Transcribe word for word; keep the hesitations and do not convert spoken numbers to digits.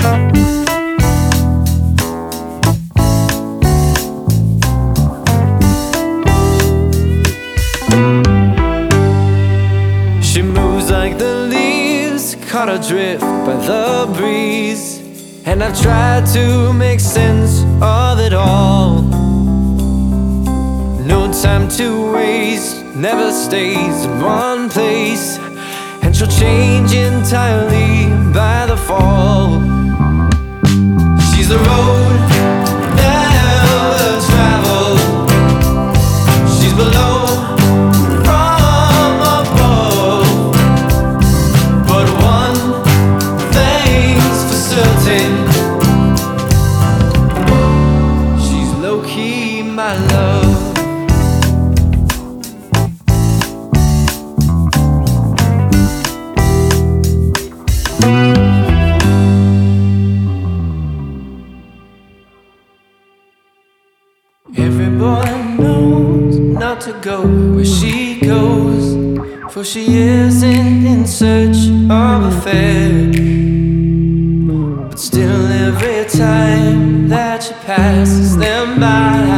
She moves like the leaves caught adrift by the breeze, and I've tried to make sense of it all. No time to waste, never stays in one place, and she'll change entirely by the fall. She's the road never traveled. She's below from above. But one thing's for certain, she's low-key my love. Everyone knows not to go where she goes, for she isn't in search of affair. But still every time that she passes them by,